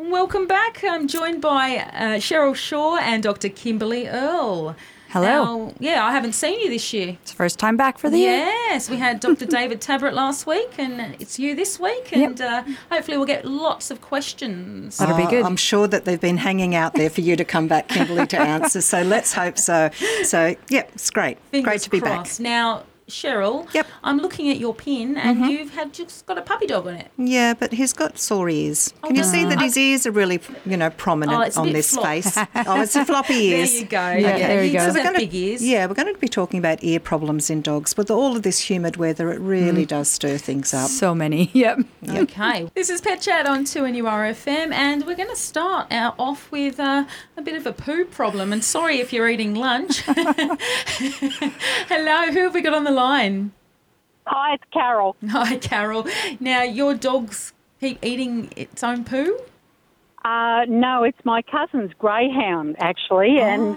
Welcome back. I'm joined by Cheryl Shaw and Dr. Kimberly Earle. Hello. Now, I haven't seen you this year. It's the first time back for the year. Yes, we had Dr. David Tabrett last week, and it's you this week, and hopefully we'll get lots of questions. That'll be good. I'm sure that they've been hanging out there for you to come back, Kimberly, to answer, so let's hope so. So, it's great. Fingers great to be crossed. back. Now, Cheryl, Yep. I'm looking at your pin, and you've just got a puppy dog on it. Yeah, but he's got sore ears. Can you see that his ears are really, prominent it's a on bit this flop. face? Oh, it's the floppy ears. There you go. Yeah, there you go. So we're gonna- big ears. Yeah, we're going to be talking about ear problems in dogs. With all of this humid weather, it really does stir things up. So many. Yep. Okay. This is Pet Chat on 2NURFM, and we're going to start off with a bit of a poo problem. And sorry if you're eating lunch. Hello, who have we got on the line? Hi, it's Carol. Hi, Carol. Now, your dogs keep eating its own poo? No, it's my cousin's greyhound, actually, and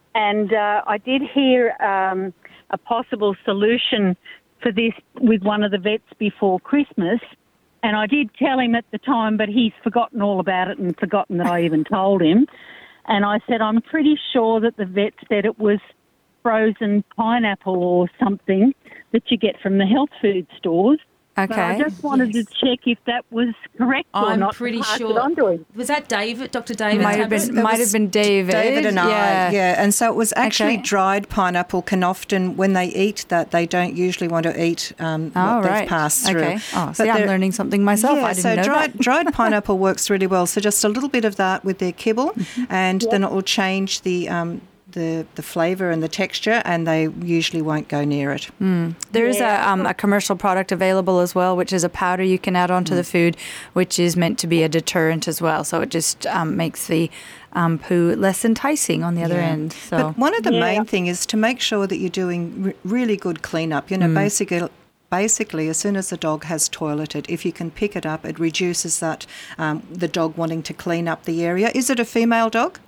I did hear a possible solution for this with one of the vets before Christmas, and I did tell him at the time, but he's forgotten all about it and forgotten that I even told him. And I said, I'm pretty sure that the vet said it was frozen pineapple or something that you get from the health food stores. Okay. But I just wanted to check if that was correct or I'm not. pretty pass sure. It on to him. Was that David, Dr. David? Might have Tabrett? been David. David and I, and so it was actually Okay. dried pineapple can often, when they eat that, they don't usually want to eat what they've passed through. Okay. Oh, see, But I'm they're- learning something myself. I didn't so know that. dried pineapple works really well. So just a little bit of that with their kibble, and then it will change the flavour and the texture, and they usually won't go near it. There is a commercial product available as well, which is a powder you can add onto the food, which is meant to be a deterrent as well. So it just makes the poo less enticing on the other end. So But one of the main thing is to make sure that you're doing really good cleanup. Basically, as soon as the dog has toileted, if you can pick it up, it reduces that the dog wanting to clean up the area. Is it a female dog?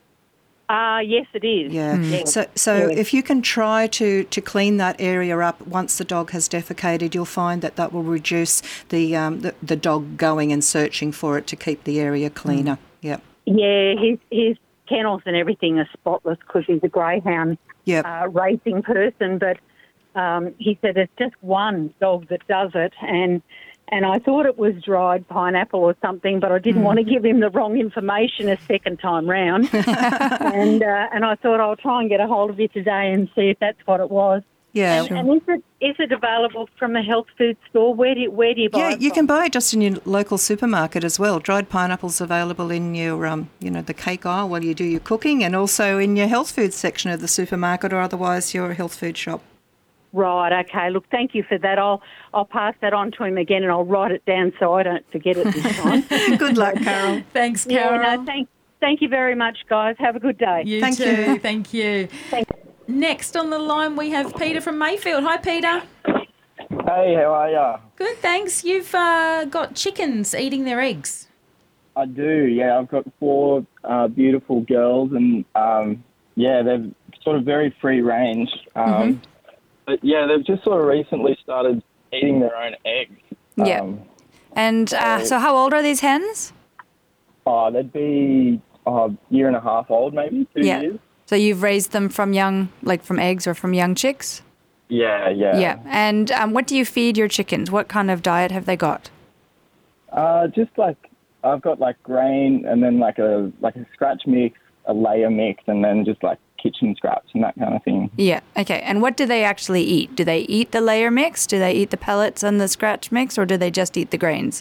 Yes, it is. Yeah. Yes. So if you can try to clean that area up once the dog has defecated, you'll find that will reduce the dog going and searching for it to keep the area cleaner. Yep. Yeah, his kennels and everything are spotless because he's a greyhound racing person. But he said it's just one dog that does it, and I thought it was dried pineapple or something, but I didn't want to give him the wrong information a second time round. and I thought I'll try and get a hold of you today and see if that's what it was. Yeah. And is it available from a health food store? Where do you buy it Yeah, you from? can buy it just in your local supermarket as well. Dried pineapple's available in your, the cake aisle while you do your cooking, and also in your health food section of the supermarket, or otherwise your health food shop. Right, okay. Look, thank you for that. I'll pass that on to him again, and I'll write it down so I don't forget it this time. Good luck, Carol. Thanks, Carol. Yeah, no, thank you very much, guys. Have a good day. You Thank too. you. Thank you. Thank Next on the line, we have Peter from Mayfield. Hi, Peter. Hey, how are ya? Good, thanks. You've got chickens eating their eggs. I do, yeah. I've got 4 beautiful girls, and they're sort of very free range. But yeah, they've just sort of recently started eating their own eggs. Yeah. And so how old are these hens? They'd be a year and a half old, maybe 2 years. So you've raised them from young, like from eggs or from young chicks? Yeah. Yeah. And what do you feed your chickens? What kind of diet have they got? Just like I've got like grain, and then like a scratch mix, a layer mix, and then just like kitchen scraps and that kind of thing. Yeah, okay. And what do they actually eat? Do they eat the layer mix? Do they eat the pellets and the scratch mix, or do they just eat the grains?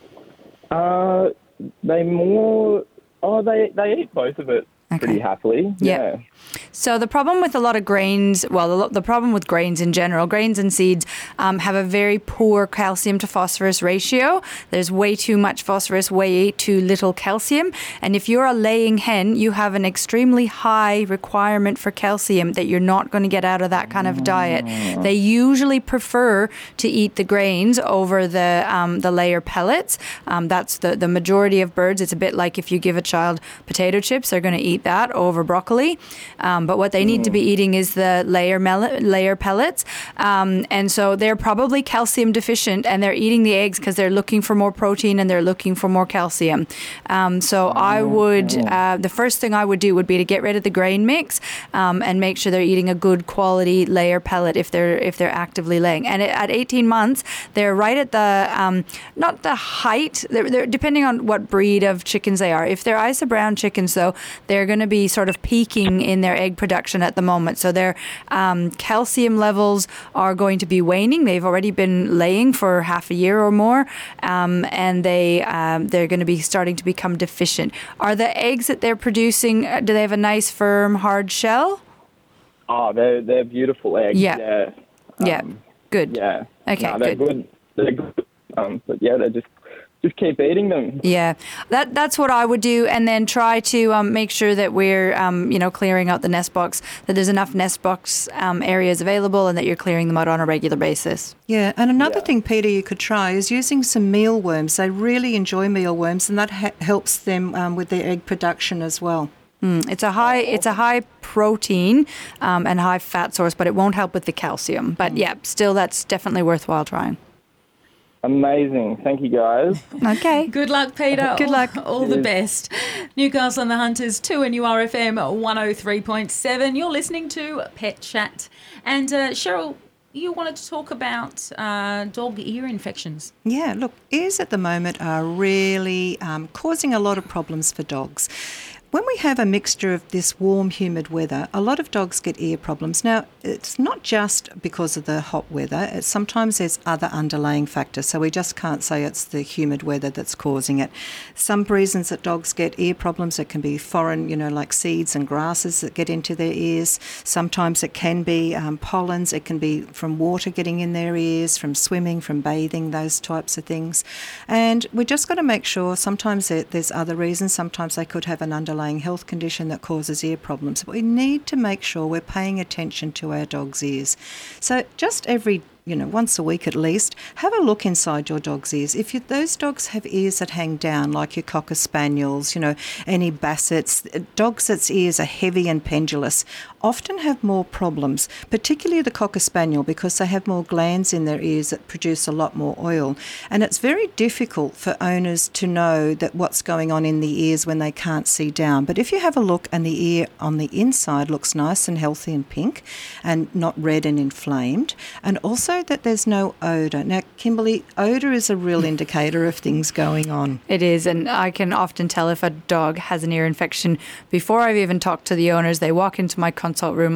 They eat both of it pretty happily. Yeah. So the problem with a lot of grains, the problem with grains in general, grains and seeds have a very poor calcium to phosphorus ratio. There's way too much phosphorus, way too little calcium. And if you're a laying hen, you have an extremely high requirement for calcium that you're not going to get out of that kind of diet. They usually prefer to eat the grains over the layer pellets. That's the majority of birds. It's a bit like if you give a child potato chips, they're going to eat that over broccoli. But what they need to be eating is the layer pellets. And so they're probably calcium deficient, and they're eating the eggs because they're looking for more protein and they're looking for more calcium. So I would, the first thing I would do would be to get rid of the grain mix and make sure they're eating a good quality layer pellet if they're actively laying. And at 18 months, they're right at the, not the height, they're depending on what breed of chickens they are. If they're Isa Brown chickens, though, they're going to be sort of peaking in their egg production at the moment. So their calcium levels are going to be waning. They've already been laying for half a year or more, and they're going to be starting to become deficient. Are the eggs that they're producing, do they have a nice, firm, hard shell? Oh, they're beautiful eggs. Yeah. Yeah. Good. Yeah. Okay, No, they're good. They're good. But yeah, they just keep eating them. Yeah, that's what I would do, and then try to make sure that we're clearing out the nest box, that there's enough nest box areas available, and that you're clearing them out on a regular basis. Yeah, and another thing, Peter, you could try is using some mealworms. They really enjoy mealworms, and that helps them with their egg production as well. It's a high protein and high fat source, but it won't help with the calcium. But yeah, still, that's definitely worthwhile trying. Amazing. Thank you, guys. Okay. Good luck, Peter. Good luck. All the best. Newcastle and the Hunters, 2NURFM 103.7. You're listening to Pet Chat. And Cheryl, you wanted to talk about dog ear infections. Yeah, look, ears at the moment are really causing a lot of problems for dogs. When we have a mixture of this warm, humid weather, a lot of dogs get ear problems. Now, it's not just because of the hot weather. Sometimes there's other underlying factors, so we just can't say it's the humid weather that's causing it. Some reasons that dogs get ear problems, it can be foreign, like seeds and grasses that get into their ears. Sometimes it can be pollens. It can be from water getting in their ears, from swimming, from bathing, those types of things. And we just got to make sure, sometimes there's other reasons. Sometimes they could have an underlying health condition that causes ear problems. But we need to make sure we're paying attention to our dog's ears. So just every once a week at least, have a look inside your dog's ears. If those dogs have ears that hang down, like your Cocker Spaniels, any Bassets, dogs that's ears are heavy and pendulous, often have more problems, particularly the Cocker Spaniel, because they have more glands in their ears that produce a lot more oil. And it's very difficult for owners to know that what's going on in the ears when they can't see down. But if you have a look and the ear on the inside looks nice and healthy and pink and not red and inflamed, and also that there's no odour. Now, Kimberly, odour is a real indicator of things going on. It is, and I can often tell if a dog has an ear infection before I've even talked to the owners. They walk into my consult room,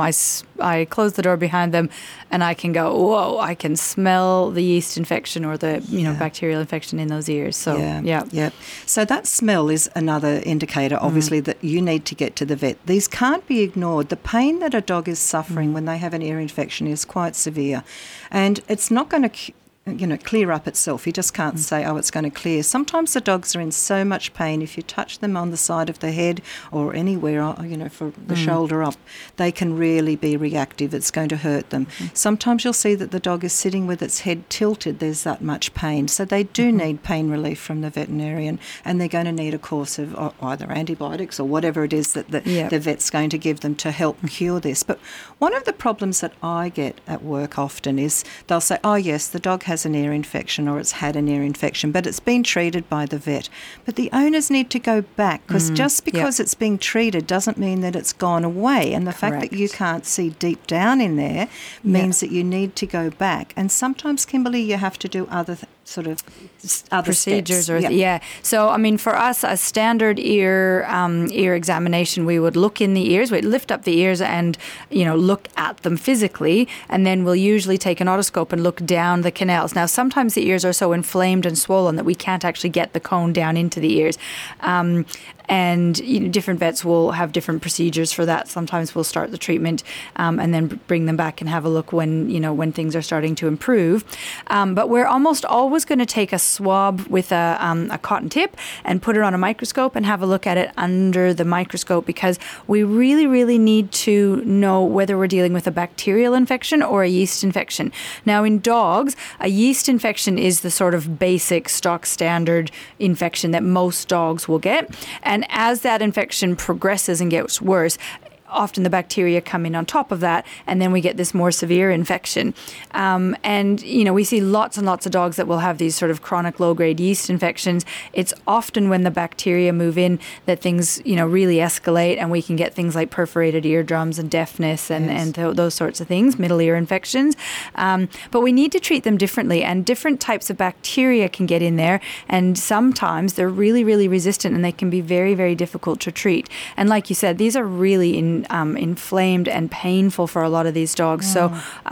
I close the door behind them, and I can go, whoa, I can smell the yeast infection or the bacterial infection in those ears. So, yeah. So that smell is another indicator, obviously, that you need to get to the vet. These can't be ignored. The pain that a dog is suffering when they have an ear infection is quite severe. And it's not going to clear up itself. You just can't say, it's going to clear. Sometimes the dogs are in so much pain, if you touch them on the side of the head or anywhere, for the shoulder up, they can really be reactive. It's going to hurt them. Sometimes you'll see that the dog is sitting with its head tilted. There's that much pain. So they do need pain relief from the veterinarian, and they're going to need a course of either antibiotics or whatever it is that the vet's going to give them to help cure this. But one of the problems that I get at work often is they'll say, yes, the dog has an ear infection or it's had an ear infection, but it's been treated by the vet. But the owners need to go back, because just because it's being treated doesn't mean that it's gone away. And the fact that you can't see deep down in there means that you need to go back. And sometimes, Kimberly, you have to do other other procedures steps. So I mean, for us, a standard ear examination, we would look in the ears, we'd lift up the ears and look at them physically, and then we'll usually take an otoscope and look down the canals. Now sometimes the ears are so inflamed and swollen that we can't actually get the cone down into the ears. And different vets will have different procedures for that. Sometimes we'll start the treatment and then bring them back and have a look when things are starting to improve. But we're almost always going to take a swab with a cotton tip and put it on a microscope and have a look at it under the microscope, because we really, really need to know whether we're dealing with a bacterial infection or a yeast infection. Now, in dogs, a yeast infection is the sort of basic stock standard infection that most dogs will get. And as that infection progresses and gets worse, often the bacteria come in on top of that, and then we get this more severe infection. And, we see lots and lots of dogs that will have these sort of chronic low-grade yeast infections. It's often when the bacteria move in that things, really escalate, and we can get things like perforated eardrums and deafness and those sorts of things, middle ear infections. But we need to treat them differently, and different types of bacteria can get in there, and sometimes they're really, really resistant, and they can be very, very difficult to treat. And like you said, these are really inflamed and painful for a lot of these dogs. So,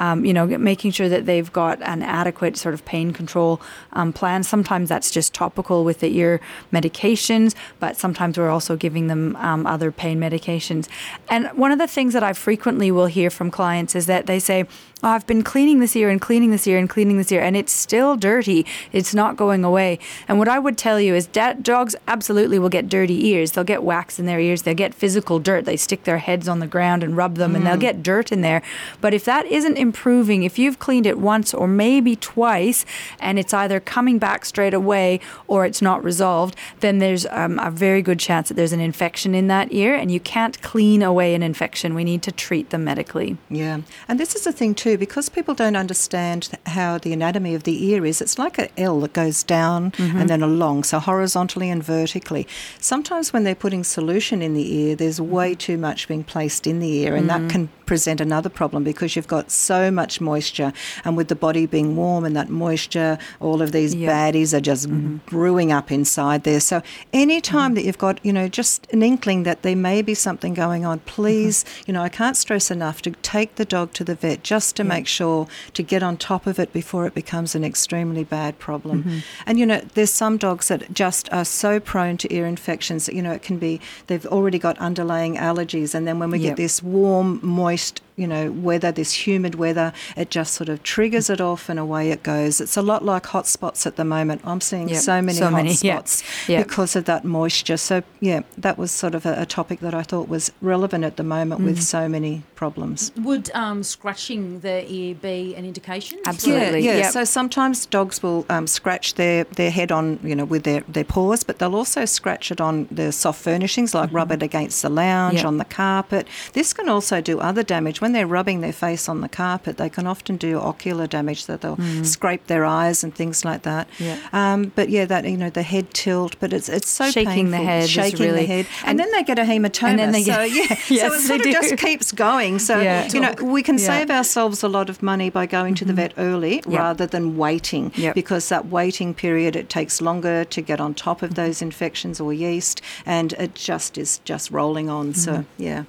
making sure that they've got an adequate sort of pain control plan. Sometimes that's just topical with the ear medications, but sometimes we're also giving them other pain medications. And one of the things that I frequently will hear from clients is that they say, I've been cleaning this ear and cleaning this ear and cleaning this ear, and it's still dirty. It's not going away. And what I would tell you is that dogs absolutely will get dirty ears. They'll get wax in their ears. They'll get physical dirt. They stick their heads on the ground and rub them, and they'll get dirt in there. But if that isn't improving, if you've cleaned it once or maybe twice, and it's either coming back straight away or it's not resolved, then there's a very good chance that there's an infection in that ear, and you can't clean away an infection. We need to treat them medically. Yeah. And this is the thing too, because people don't understand how the anatomy of the ear is. It's like an L that goes down and then along, so horizontally and vertically. Sometimes when they're putting solution in the ear, there's way too much being placed in the ear, and that can present another problem because you've got so much moisture, and with the body being warm and that moisture, all of these baddies are just brewing up inside there. So any time that you've got, just an inkling that there may be something going on, please, I can't stress enough to take the dog to the vet just to make sure to get on top of it before it becomes an extremely bad problem. And, there's some dogs that just are so prone to ear infections that, it can be they've already got underlying allergies, and then when we get this warm, moist, weather, this humid weather, it just sort of triggers it off and away it goes. It's a lot like hot spots at the moment. I'm seeing so many hot spots because of that moisture. So, that was sort of a topic that I thought was relevant at the moment with so many problems. Would scratching the ear be an indication? Absolutely. Yeah. So sometimes dogs will scratch their head on, with their paws, but they'll also scratch it on the soft furnishings, like rub it against the lounge, on the carpet. This can also do other damage. When they're rubbing their face on the carpet, they can often do ocular damage, that they'll scrape their eyes and things like that. But that the head tilt, but it's so shaking painful. Shaking the head, and then they get a hematoma. And then they so yes, so it sort of just keeps going. So we can save ourselves a lot of money by going to the vet early rather than waiting, because that waiting period, it takes longer to get on top of those infections or yeast, and it just is just rolling on. So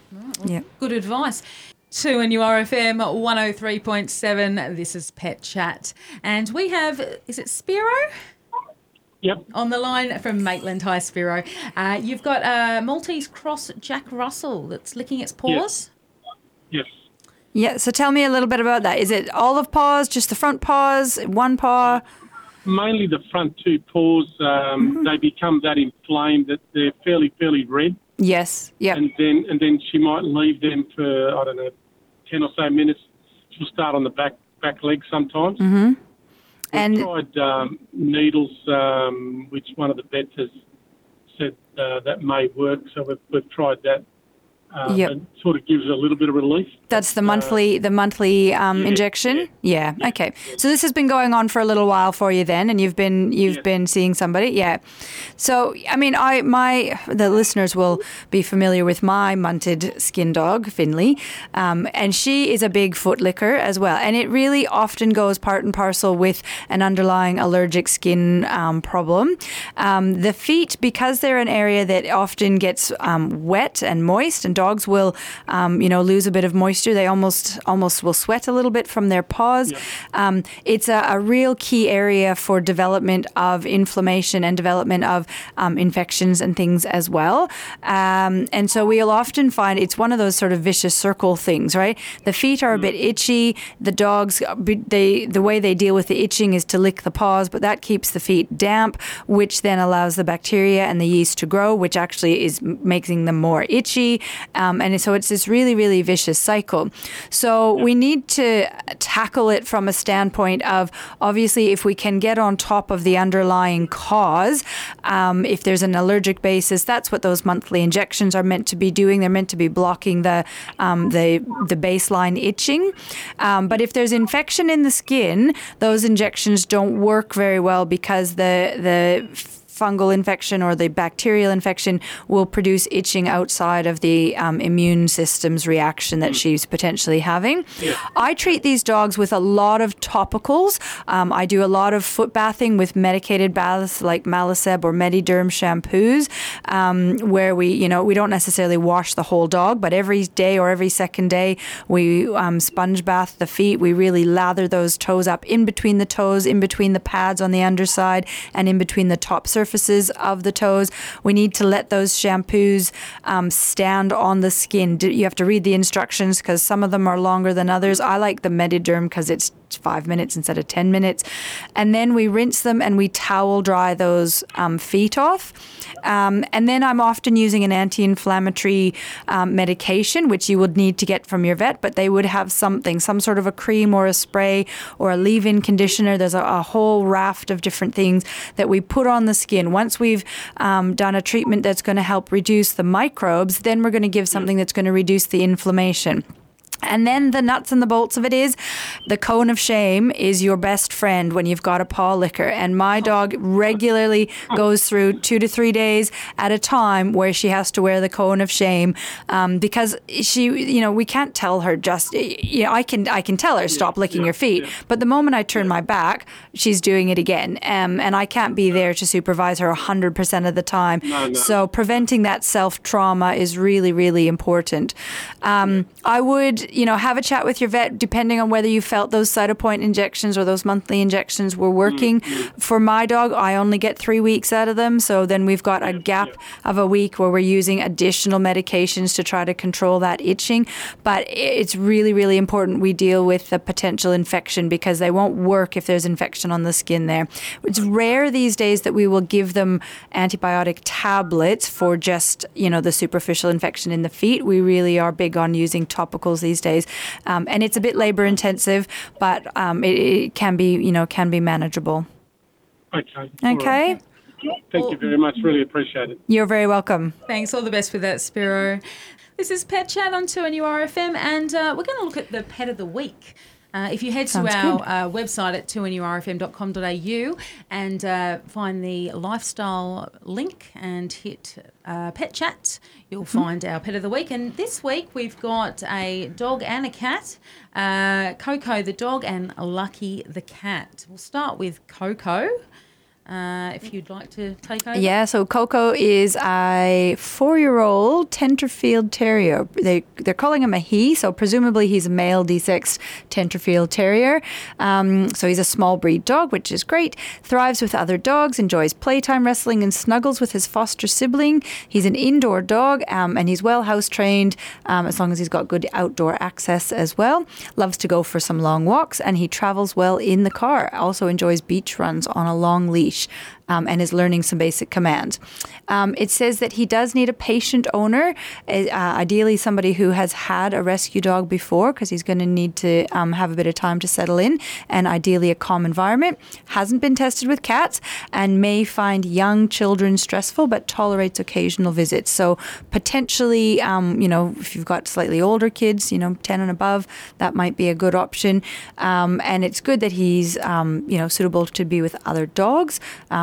Good advice. 2NURFM 103.7. This is Pet Chat. And we have, is it Spiro? Yep. On the line from Maitland. Hi, Spiro. You've got a Maltese cross Jack Russell that's licking its paws? Yes. Yeah, so tell me a little bit about that. Is it all of paws, just the front paws, one paw? Mainly the front two paws. They become that inflamed that they're fairly red. Yes. Yep. And then she might leave them for, 10 or so minutes. She'll start on the back leg sometimes. We've tried needles, which one of the vets has said that may work. So we've tried that. It sort of gives a little bit of relief. That's the monthly injection? Yeah. Okay. So this has been going on for a little while for you then, and you've been seeing somebody? Yeah. So, I mean, the listeners will be familiar with my munted skin dog, Finley, and she is a big foot licker as well. And it really often goes part and parcel with an underlying allergic skin problem. The feet, because they're an area that often gets wet and moist, and dogs will, lose a bit of moisture. They almost will sweat a little bit from their paws. Yeah. It's a real key area for development of inflammation and development of infections and things as well. And so we'll often find it's one of those sort of vicious circle things, right? The feet are a bit itchy. The dogs, the way they deal with the itching is to lick the paws, but that keeps the feet damp, which then allows the bacteria and the yeast to grow, which actually is making them more itchy. And so it's this really, really vicious cycle. cycle. So we need to tackle it from a standpoint of, obviously, if we can get on top of the underlying cause, if there's an allergic basis, that's what those monthly injections are meant to be doing. They're meant to be blocking the baseline itching. But if there's infection in the skin, those injections don't work very well because the fungal infection or the bacterial infection will produce itching outside of the immune system's reaction that she's potentially having. Yeah. I treat these dogs with a lot of topicals. I do a lot of foot bathing with medicated baths like Maliceb or Mediderm shampoos, where we don't necessarily wash the whole dog, but every day or every second day we sponge bath the feet. We really lather those toes up in between the toes, in between the pads on the underside, and in between the top surfaces of the toes. We need to let those shampoos stand on the skin. You have to read the instructions because some of them are longer than others. I like the Mediderm because it's 5 minutes instead of 10 minutes. And then we rinse them and we towel dry those feet off. And then I'm often using an anti-inflammatory medication, which you would need to get from your vet, but they would have some sort of a cream or a spray or a leave-in conditioner. There's a whole raft of different things that we put on the skin. Once we've done a treatment that's going to help reduce the microbes, then we're going to give something that's going to reduce the inflammation. And then the nuts and the bolts of it is the cone of shame is your best friend when you've got a paw licker. And my dog regularly goes through 2 to 3 days at a time where she has to wear the cone of shame because she, we can't tell her just, I can tell her stop licking your feet. But the moment I turn my back, she's doing it again. And I can't be there to supervise her 100% of the time. No. So preventing that self-trauma is really, really important. I would have a chat with your vet depending on whether you felt those Cytopoint injections or those monthly injections were working. For my dog, I only get 3 weeks out of them. So then we've got a gap of a week where we're using additional medications to try to control that itching. But it's really, really important we deal with the potential infection because they won't work if there's infection on the skin there. It's rare these days that we will give them antibiotic tablets for just, the superficial infection in the feet. We really are big on using topicals these days, and it's a bit labor intensive, but it can be manageable. Okay. Okay. Right. Thank you very much. Really appreciate it. You're very welcome. Thanks. All the best with that, Spiro. This is Pet Chat on 2NURFM, and we're going to look at the Pet of the Week. If you head to our website at 2nurfm.com.au and find the lifestyle link and hit Pet Chat, you'll find our Pet of the Week. And this week we've got a dog and a cat, Coco the dog and Lucky the cat. We'll start with Coco. If you'd like to take over. Yeah, so Coco is a 4-year-old Tenterfield Terrier. They're calling him a he, so presumably he's a male desexed Tenterfield Terrier. So he's a small breed dog, which is great. Thrives with other dogs, enjoys playtime, wrestling, and snuggles with his foster sibling. He's an indoor dog, and he's well house trained, as long as he's got good outdoor access as well. Loves to go for some long walks, and he travels well in the car. Also enjoys beach runs on a long leash. And is learning some basic commands. It says that he does need a patient owner, ideally somebody who has had a rescue dog before, because he's going to need to have a bit of time to settle in, and ideally a calm environment. Hasn't been tested with cats and may find young children stressful, but tolerates occasional visits. So potentially, if you've got slightly older kids, 10 and above, that might be a good option. And it's good that he's, suitable to be with other dogs.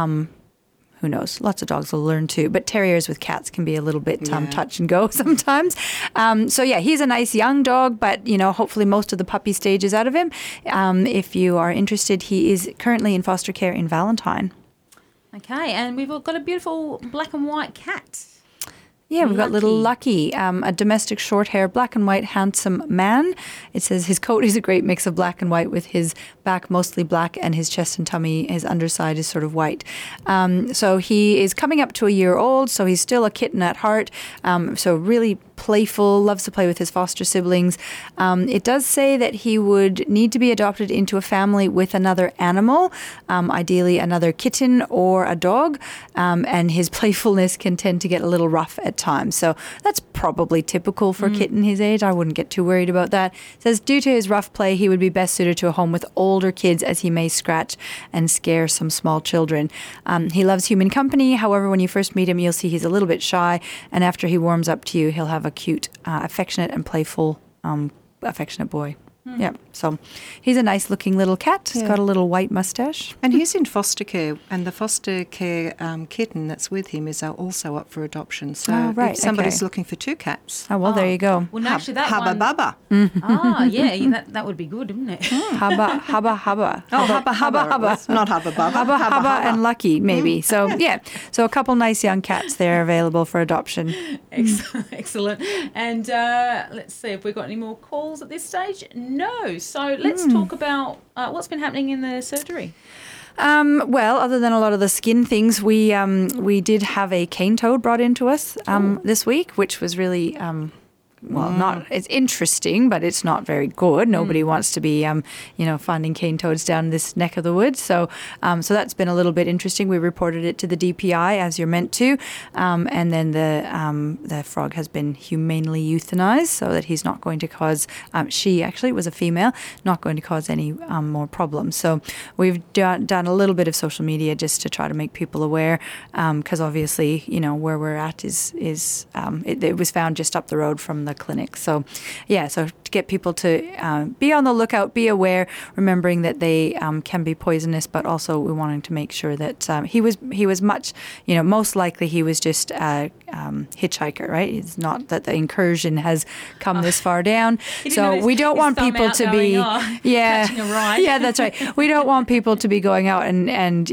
Who knows? Lots of dogs will learn too. But terriers with cats can be a little bit touch and go sometimes. He's a nice young dog, but, hopefully most of the puppy stage is out of him. If you are interested, he is currently in foster care in Valentine. Okay, and we've got a beautiful black and white cat. Yeah, we've got little Lucky, a domestic short-hair, black and white, handsome man. It says his coat is a great mix of black and white with his back mostly black and his chest and tummy, his underside is sort of white. So he is coming up to a year old, so he's still a kitten at heart. So really playful, loves to play with his foster siblings. It does say that he would need to be adopted into a family with another animal, ideally another kitten or a dog, and his playfulness can tend to get a little rough at times. So that's probably typical for a kitten his age. I wouldn't get too worried about that. It says, due to his rough play, he would be best suited to a home with older kids as he may scratch and scare some small children. He loves human company. However, when you first meet him, you'll see he's a little bit shy. And after he warms up to you, he'll have a cute, affectionate and playful, affectionate boy. Yeah, so he's a nice looking little cat. He's got a little white mustache. And he's in foster care, and the foster care kitten that's with him is also up for adoption. So if somebody's looking for 2 cats. Oh, well, there you go. Well, no, actually, that Hubba one... Bubba. Yeah, that would be good, wouldn't it? Hubba, hubba, hubba. Oh, Hubba Hubba. Not Hubba Bubba. Hubba and Lucky, maybe. So, so a couple nice young cats there available for adoption. Excellent. And let's see if we've got any more calls at this stage. No. So let's talk about what's been happening in the surgery. Well, other than a lot of the skin things, we did have a cane toad brought into us this week, which was really it's interesting, but it's not very good. Nobody wants to be, finding cane toads down this neck of the woods. So that's been a little bit interesting. We reported it to the DPI as you're meant to, and then the frog has been humanely euthanized so that he's not going to cause. She actually was a female, not going to cause any more problems. So we've done a little bit of social media just to try to make people aware, because obviously, where we're at is it was found just up the road from the clinic. So to get people to be on the lookout, be aware, remembering that they can be poisonous, but also we wanted to make sure that he was much, most likely he was just a hitchhiker, right? It's not that the incursion has come this far down. So we don't want people to be catching a ride. Yeah, that's right. We don't want people to be going out and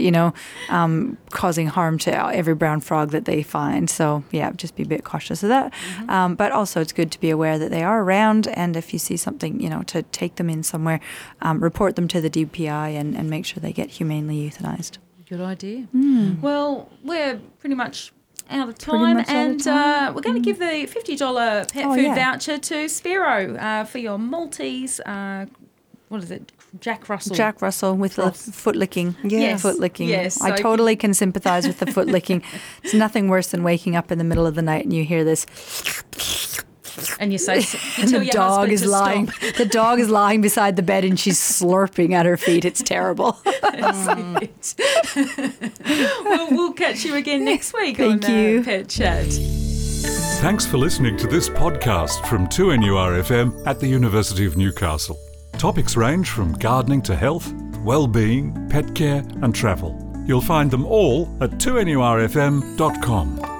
causing harm to every brown frog that they find. So just be a bit cautious of that. But also it's good to be aware that they are around, and if you see something, to take them in somewhere, report them to the DPI and make sure they get humanely euthanized. Good idea. Well, we're pretty much out of time, we're going to give the $50 pet food voucher to Spiro for your Maltese, what is it? Jack Russell with the foot licking. Yes. Foot licking. Yes. I totally can sympathize with the foot licking. It's nothing worse than waking up in the middle of the night and you hear this. And you say, the dog is lying. The dog is lying beside the bed and she's slurping at her feet. It's terrible. Well, we'll catch you again next week on Pet Chat. Thanks for listening to this podcast from 2NURFM at the University of Newcastle. Topics range from gardening to health, well-being, pet care and travel. You'll find them all at 2NURFM.com.